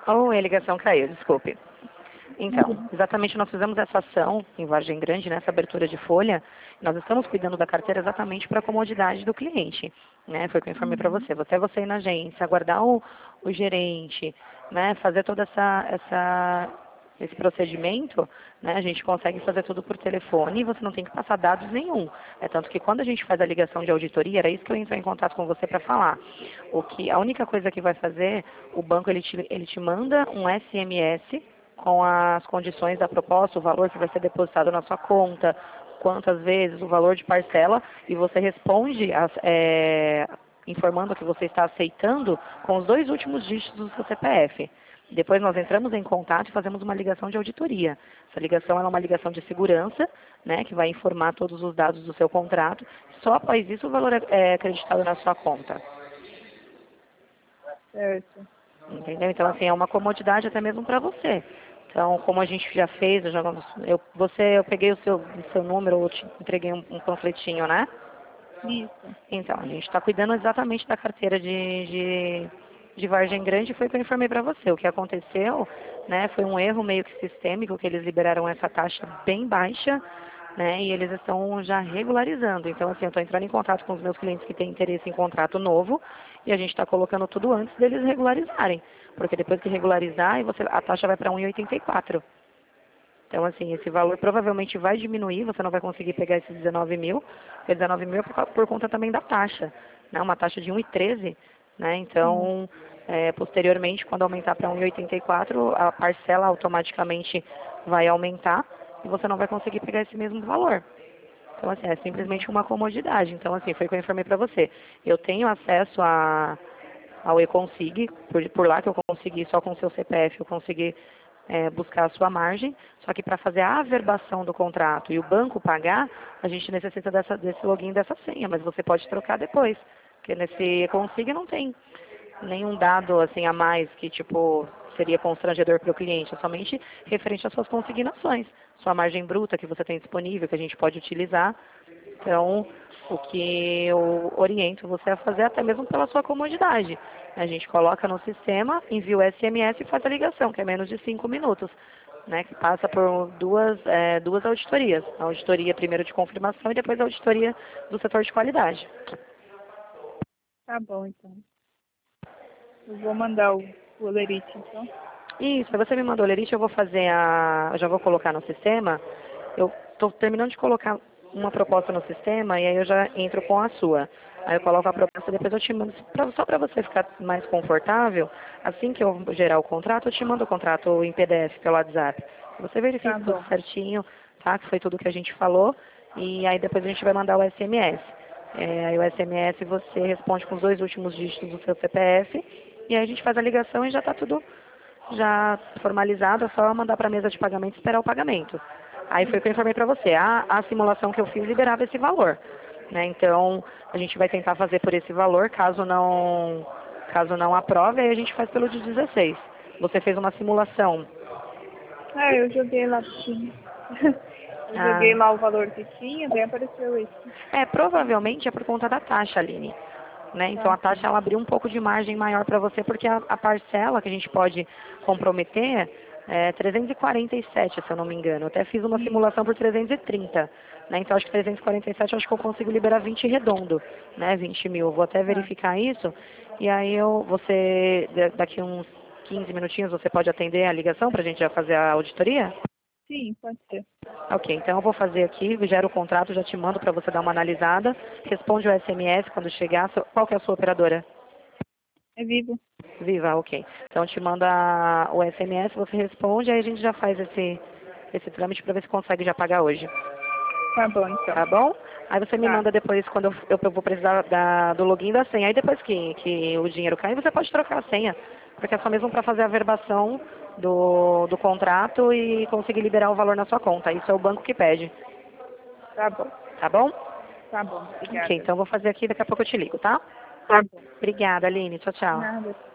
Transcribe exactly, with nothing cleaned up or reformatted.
Oh, a ligação caiu, desculpe. Então, exatamente nós fizemos essa ação em Vargem Grande, nessa abertura de folha, nós estamos cuidando da carteira exatamente para a comodidade do cliente, né? Foi o que eu informei para Uhum. você. Você você ir na agência, aguardar o, o gerente, né? Fazer toda essa, essa esse procedimento, né? A gente consegue fazer tudo por telefone e você não tem que passar dados nenhum. É tanto que quando a gente faz a ligação de auditoria, era isso que eu entrei em contato com você para falar. O que a única coisa que vai fazer, o banco ele te, ele te manda um S M S com as condições da proposta, o valor que vai ser depositado na sua conta, quantas vezes, o valor de parcela, e você responde as, é, informando que você está aceitando com os dois últimos dígitos do seu C P F. Depois nós entramos em contato e fazemos uma ligação de auditoria. Essa ligação é uma ligação de segurança, né, que vai informar todos os dados do seu contrato. Só após isso o valor é é acreditado na sua conta. Certo. Entendeu? Então, assim, é uma comodidade até mesmo para você. Então, como a gente já fez, eu, já, eu, você, eu peguei o seu, o seu número, eu te entreguei um, um panfletinho, né? Isso. Então, a gente está cuidando exatamente da carteira de, de, de Vargem Grande, foi o que eu informei para você. O que aconteceu, né, foi um erro meio que sistêmico, que eles liberaram essa taxa bem baixa, né, e eles estão já regularizando. Então, assim, eu estou entrando em contato com os meus clientes que têm interesse em contrato novo, e a gente está colocando tudo antes deles regularizarem. Porque depois que regularizar, você, a taxa vai para um vírgula oitenta e quatro. Então, assim, esse valor provavelmente vai diminuir, você não vai conseguir pegar esses dezenove mil, porque dezenove mil é por, por conta também da taxa, né? Uma taxa de um vírgula treze, né? Sim. Então, é, posteriormente, quando aumentar para um vírgula oitenta e quatro, a parcela automaticamente vai aumentar e você não vai conseguir pegar esse mesmo valor. Então, assim, é Tá bom. simplesmente uma comodidade. Então, assim, foi o que eu informei para você. Eu tenho acesso a, ao eConsig, por, por lá que eu consegui, só com o seu C P F, eu consegui é, buscar a sua margem, só que para fazer a averbação do contrato e o banco pagar, a gente necessita dessa, desse login, dessa senha, mas você pode trocar depois, porque nesse Consig não tem nenhum dado assim a mais que tipo seria constrangedor para o cliente, é somente referente às suas consignações, sua margem bruta que você tem disponível, que a gente pode utilizar. Então, o que eu oriento você a fazer até mesmo pela sua comodidade. A gente coloca no sistema, envia o S M S e faz a ligação, que é menos de cinco minutos, né? Que passa por duas, é, duas auditorias. A auditoria primeiro de confirmação e depois a auditoria do setor de qualidade. Tá bom, então. Eu vou mandar o, o Lerite, então. Isso, aí você me mandou o lerite, eu vou fazer a. Eu já vou colocar no sistema. Eu estou terminando de colocar uma proposta no sistema e aí eu já entro com a sua. Aí eu coloco a proposta e depois eu te mando, pra- só para você ficar mais confortável, assim que eu gerar o contrato, eu te mando o contrato em P D F pelo WhatsApp. Você Tá verifica tudo bom. certinho, tá? Que foi tudo que a gente falou. E aí depois a gente vai mandar o S M S. É, aí o S M S você responde com os dois últimos dígitos do seu C P F. E aí a gente faz a ligação e já está tudo já formalizado, é só mandar para a mesa de pagamento e esperar o pagamento. Aí foi o que eu informei para você. A, a simulação que eu fiz liberava esse valor. Né? Então, a gente vai tentar fazer por esse valor, caso não, caso não aprove, aí a gente faz pelo de dezesseis. Você fez uma simulação. Ah, eu joguei lá, tinha. Eu joguei Ah, lá o valor que tinha, daí apareceu isso. é, provavelmente é por conta da taxa, Aline. Né? Então Ah, a taxa sim. ela abriu um pouco de margem maior para você, porque a, a parcela que a gente pode comprometer é trezentos e quarenta e sete, se eu não me engano. Eu até fiz uma simulação Isso. por trezentos e trinta. Né? Então acho que trezentos e quarenta e sete eu acho que eu consigo liberar vinte redondo, né? vinte mil. Eu vou até Tá. verificar isso. E aí eu, você, da- daqui uns quinze minutinhos, você pode atender a ligação para a gente já fazer a auditoria? Sim, pode ser. Ok, então eu vou fazer aqui, gero o contrato, já te mando para você dar uma analisada. Responde o S M S quando chegar. Qual que é a sua operadora? É vivo. Viva, ok. Então te manda o S M S, você responde, aí a gente já faz esse, esse trâmite para ver se consegue já pagar hoje. Tá bom, então. Tá bom? Aí você me Tá. manda depois, quando eu, eu, eu vou precisar da, do login e da senha. Aí depois que, que o dinheiro cai, você pode trocar a senha. Porque é só mesmo para fazer a verbação do, do contrato e conseguir liberar o valor na sua conta. Isso é o banco que pede. Tá bom. Tá bom? Tá bom. Ok, Obrigada. então eu vou fazer aqui, daqui a pouco eu te ligo, tá? Tá bom. Obrigada, Aline. Tchau, tchau. Nada.